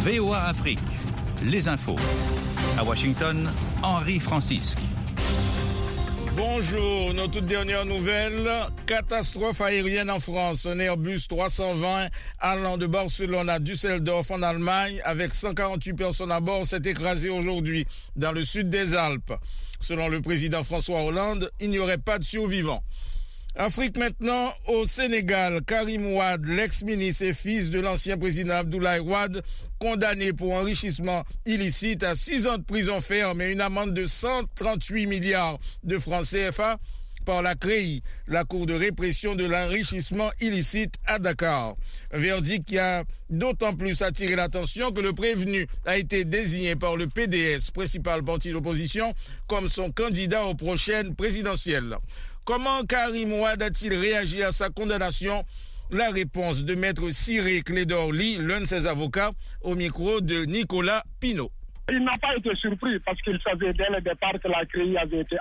VOA Afrique, les infos. À Washington, Henri Francisque. Bonjour, nos toutes dernières nouvelles. Catastrophe aérienne en France. Un Airbus 320 allant de Barcelone à Düsseldorf en Allemagne avec 148 personnes à bord s'est écrasé aujourd'hui dans le sud des Alpes. Selon le président François Hollande, il n'y aurait pas de survivants. Afrique maintenant, au Sénégal, Karim Wade, l'ex-ministre et fils de l'ancien président Abdoulaye Wade, condamné pour enrichissement illicite à 6 ans de prison ferme et une amende de 138 milliards de francs CFA par la CREI, la Cour de répression de l'enrichissement illicite à Dakar. Un verdict qui a d'autant plus attiré l'attention que le prévenu a été désigné par le PDS, principal parti d'opposition, comme son candidat aux prochaines présidentielles. Comment Karim Wade a-t-il réagi à sa condamnation? La réponse de maître Ciré Clédor-Ly, l'un de ses avocats, au micro de Nicolas Pinault. Il n'a pas été surpris parce qu'il savait dès le départ que la CREI avait été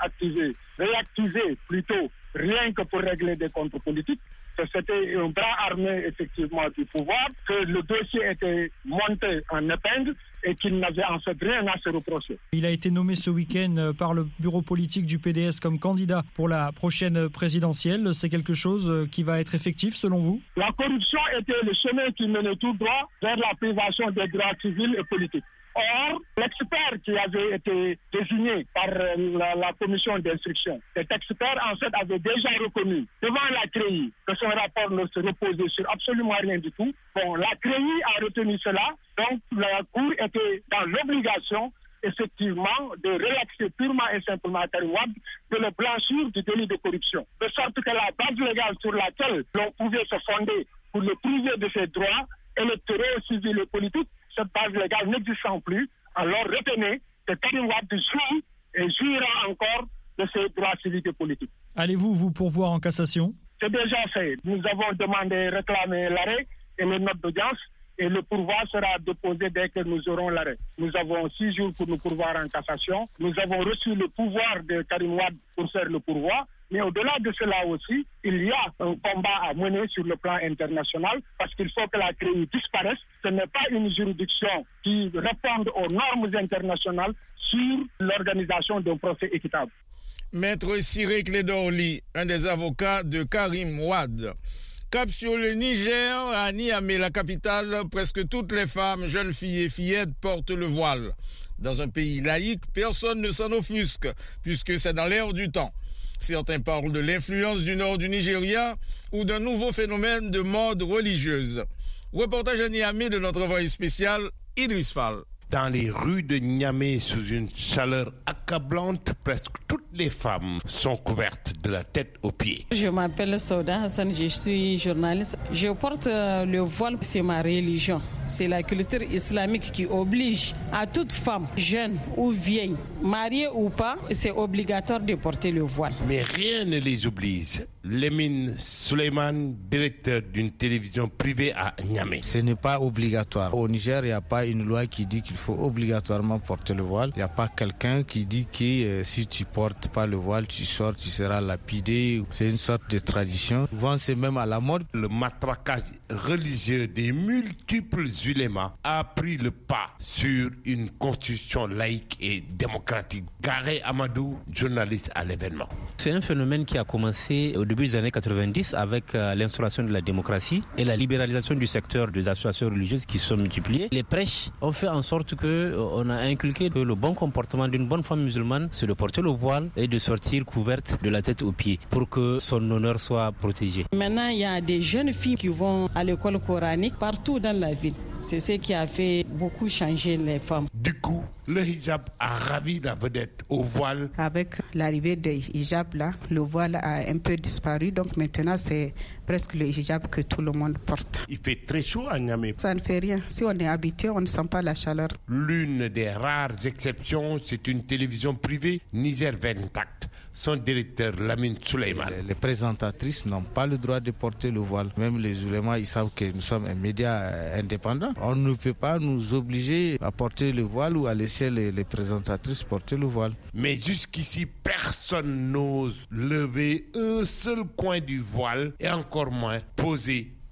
réactivée plutôt, rien que pour régler des comptes politiques. Que c'était un bras armé effectivement du pouvoir, que le dossier était monté en épingle et qu'il n'avait en fait rien à se reprocher. Il a été nommé ce week-end par le bureau politique du PDS comme candidat pour la prochaine présidentielle. C'est quelque chose qui va être effectif selon vous? La corruption était le chemin qui menait tout droit vers la privation des droits civils et politiques. Or, l'expert qui avait été désigné par la commission d'instruction, cet expert en fait avait déjà reconnu devant la CREI que son rapport ne se reposait sur absolument rien du tout. Bon, la CREI a retenu cela, donc la Cour était dans l'obligation effectivement de relaxer purement et simplement Karim Wade de le blanchir du délit de corruption. De sorte que la base légale sur laquelle l'on pouvait se fonder pour le priver de ses droits électoraux, civils et politiques, cette base légale n'existant plus, alors retenez que Karim Wade joue et jouira encore de ses droits civiques et politiques. Allez-vous vous pourvoir en cassation? C'est déjà fait. Nous avons demandé, réclamé l'arrêt et les notes d'audience et le pourvoi sera déposé dès que nous aurons l'arrêt. Nous avons 6 jours pour nous pourvoir en cassation. Nous avons reçu le pouvoir de Karim Wade pour faire le pourvoi. Mais au-delà de cela aussi, il y a un combat à mener sur le plan international parce qu'il faut que la CREI disparaisse. Ce n'est pas une juridiction qui réponde aux normes internationales sur l'organisation d'un procès équitable. Maître Ciré Clédor-Ly, un des avocats de Karim Wade. Cap sur le Niger, à Niamey, la capitale, presque toutes les femmes, jeunes filles et fillettes portent le voile. Dans un pays laïque, personne ne s'en offusque, puisque c'est dans l'air du temps. Certains parlent de l'influence du nord du Nigeria ou d'un nouveau phénomène de mode religieuse. Reportage à Niamey de notre envoyé spécial, Idriss Fall. Dans les rues de Niamey, sous une chaleur accablante, presque toutes les femmes sont couvertes de la tête aux pieds. Je m'appelle Sauda Hassan, je suis journaliste. Je porte le voile, c'est ma religion. C'est la culture islamique qui oblige à toute femme, jeune ou vieille, mariée ou pas, c'est obligatoire de porter le voile. Mais rien ne les oblige. Lemine Suleiman, directeur d'une télévision privée à Niamey. Ce n'est pas obligatoire. Au Niger, il n'y a pas une loi qui dit qu'il faut obligatoirement porter le voile. Il n'y a pas quelqu'un qui dit que si tu portes pas le voile, tu sors, tu seras lapidé. C'est une sorte de tradition. Souvent, c'est même à la mode. Le matraquage religieux des multiples ulémas a pris le pas sur une constitution laïque et démocratique. Garé Amadou, journaliste à l'événement. C'est un phénomène qui a commencé au début des années 90 avec l'instauration de la démocratie et la libéralisation du secteur des associations religieuses qui se sont multipliées. Les prêches ont fait en sorte qu'on a inculqué que le bon comportement d'une bonne femme musulmane, c'est de porter le voile et de sortir couverte de la tête aux pieds pour que son honneur soit protégé. Maintenant, il y a des jeunes filles qui vont à l'école coranique partout dans la ville. C'est ce qui a fait beaucoup changer les femmes. Du coup, le hijab a ravi la vedette au voile. Avec l'arrivée des hijabs là, le voile a un peu disparu. Donc maintenant, c'est presque le hijab que tout le monde porte. Il fait très chaud à Niamey. Ça ne fait rien. Si on est habitué, on ne sent pas la chaleur. L'une des rares exceptions, c'est une télévision privée, Niger 24. Son directeur, Lamine Suleiman. Les présentatrices n'ont pas le droit de porter le voile. Même les ulémas, ils savent que nous sommes un média indépendant. On ne peut pas nous obliger à porter le voile ou à laisser les présentatrices porter le voile. Mais jusqu'ici, personne n'ose lever un seul coin du voile et encore moins poser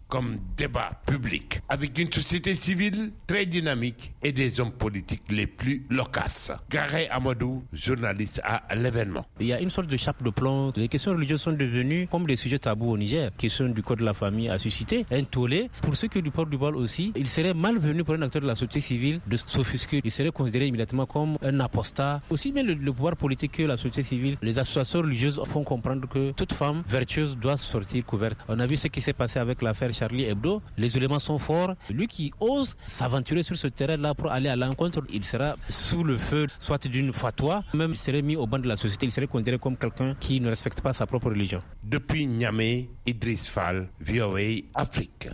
comme débat public, avec une société civile très dynamique et des hommes politiques les plus loquaces. Garé Amadou, journaliste à l'événement. Il y a une sorte de chape de plomb. Les questions religieuses sont devenues comme des sujets tabous au Niger. La question du code de la famille a suscité un tollé. Pour ceux qui du port du voile aussi, il serait malvenu pour un acteur de la société civile de s'offusquer. Il serait considéré immédiatement comme un apostat. Aussi bien le pouvoir politique que la société civile, les associations religieuses font comprendre que toute femme vertueuse doit sortir couverte. On a vu ce qui s'est passé avec l'affaire Charlie Hebdo. Les éléments sont forts. Lui qui ose s'aventurer sur ce terrain-là pour aller à l'encontre, il sera sous le feu, soit d'une fatwa, même il serait mis au banc de la société, il serait considéré comme quelqu'un qui ne respecte pas sa propre religion. Depuis Niamey, Idriss Fall, VOA Afrique.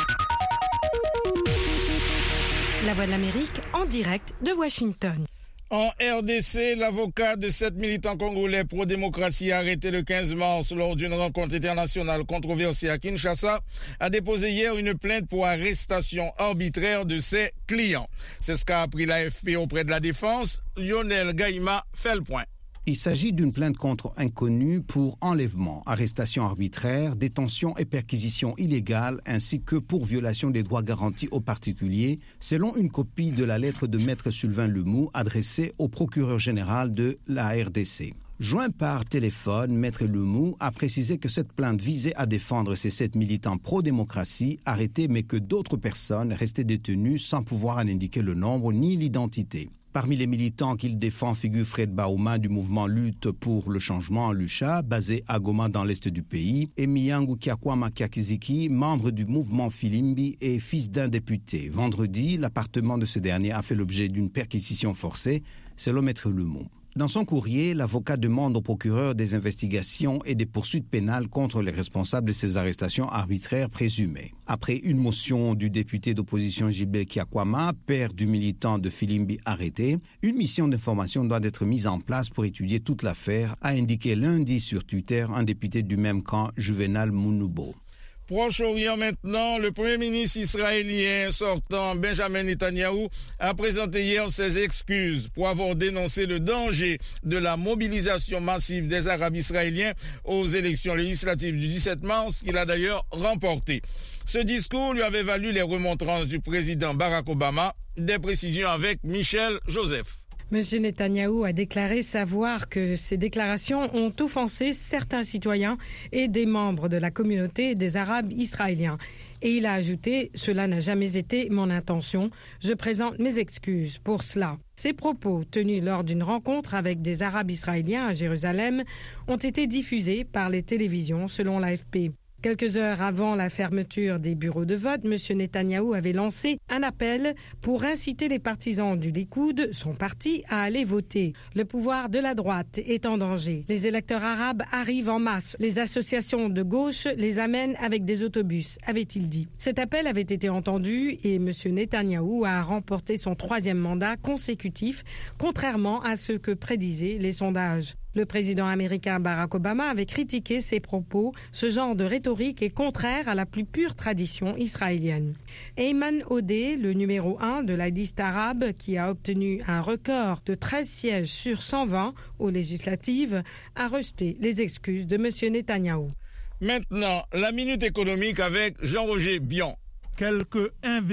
La Voix de l'Amérique en direct de Washington. En RDC, l'avocat de 7 militants congolais pro-démocratie arrêtés le 15 mars lors d'une rencontre internationale controversée à Kinshasa a déposé hier une plainte pour arrestation arbitraire de ses clients. C'est ce qu'a appris l'AFP auprès de la défense. Lionel Gaïma fait le point. Il s'agit d'une plainte contre inconnu pour enlèvement, arrestation arbitraire, détention et perquisition illégale, ainsi que pour violation des droits garantis aux particuliers, selon une copie de la lettre de Maître Sylvain Lemou adressée au procureur général de la RDC. Joint par téléphone, Maître Lemou a précisé que cette plainte visait à défendre ces 7 militants pro-démocratie arrêtés, mais que d'autres personnes restaient détenues sans pouvoir en indiquer le nombre ni l'identité. Parmi les militants qu'il défend figure Fred Baouma du mouvement Lutte pour le changement, Lucha, basé à Goma dans l'est du pays, et Miyangu Kiakwama Kiakiziki, membre du mouvement Filimbi et fils d'un député. Vendredi, l'appartement de ce dernier a fait l'objet d'une perquisition forcée, selon Maître Lemou. Dans son courrier, l'avocat demande au procureur des investigations et des poursuites pénales contre les responsables de ces arrestations arbitraires présumées. Après une motion du député d'opposition Gilbert Kiakwama, père du militant de Filimbi arrêté, une mission d'information doit être mise en place pour étudier toute l'affaire, a indiqué lundi sur Twitter un député du même camp, Juvenal Mounoubo. Proche-Orient maintenant, le Premier ministre israélien sortant Benjamin Netanyahou a présenté hier ses excuses pour avoir dénoncé le danger de la mobilisation massive des Arabes israéliens aux élections législatives du 17 mars qu'il a d'ailleurs remportées. Ce discours lui avait valu les remontrances du président Barack Obama, des précisions avec Michel Joseph. M. Netanyahou a déclaré savoir que ces déclarations ont offensé certains citoyens et des membres de la communauté des Arabes israéliens. Et il a ajouté « Cela n'a jamais été mon intention. Je présente mes excuses pour cela ». Ces propos, tenus lors d'une rencontre avec des Arabes israéliens à Jérusalem, ont été diffusés par les télévisions selon l'AFP. Quelques heures avant la fermeture des bureaux de vote, M. Netanyahou avait lancé un appel pour inciter les partisans du Likoud, son parti, à aller voter. Le pouvoir de la droite est en danger. Les électeurs arabes arrivent en masse. Les associations de gauche les amènent avec des autobus, avait-il dit. Cet appel avait été entendu et M. Netanyahou a remporté son 3e mandat consécutif, contrairement à ce que prédisaient les sondages. Le président américain Barack Obama avait critiqué ces propos. Ce genre de rhétorique est contraire à la plus pure tradition israélienne. Ayman Odeh, le numéro 1 de la liste arabe, qui a obtenu un record de 13 sièges sur 120 aux législatives, a rejeté les excuses de M. Netanyahou. Maintenant, la minute économique avec Jean-Roger Bion. Quelques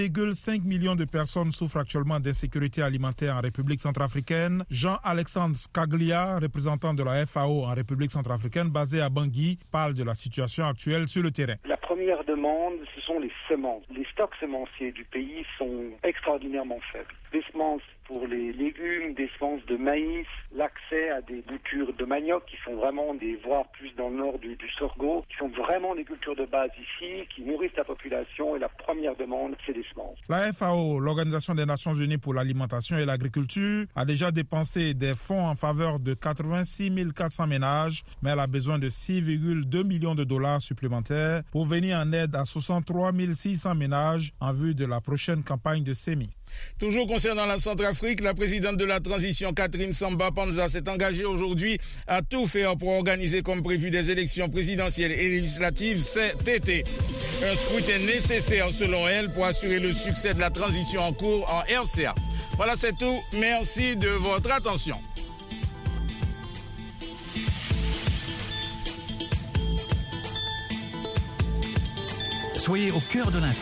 1,5 million de personnes souffrent actuellement d'insécurité alimentaire en République centrafricaine. Jean-Alexandre Scaglia, représentant de la FAO en République centrafricaine, basé à Bangui, parle de la situation actuelle sur le terrain. La première demande, ce sont les semences. Les stocks semenciers du pays sont extraordinairement faibles. Des semences pour les légumes, des semences de maïs, l'accès à des cultures de manioc qui sont vraiment voire plus dans le nord du sorgho, qui sont vraiment des cultures de base ici, qui nourrissent la population, et la première demande, c'est des semences. La FAO, l'Organisation des Nations Unies pour l'alimentation et l'agriculture, a déjà dépensé des fonds en faveur de 86 400 ménages, mais elle a besoin de 6,2 millions de dollars supplémentaires pour venir en aide à 63 600 ménages en vue de la prochaine campagne de semis. Toujours concernant la Centrafrique, la présidente de la transition, Catherine Samba Panza, s'est engagée aujourd'hui à tout faire pour organiser comme prévu des élections présidentielles et législatives cet été. Un scrutin nécessaire selon elle pour assurer le succès de la transition en cours en RCA. Voilà, c'est tout. Merci de votre attention. Soyez au cœur de l'info.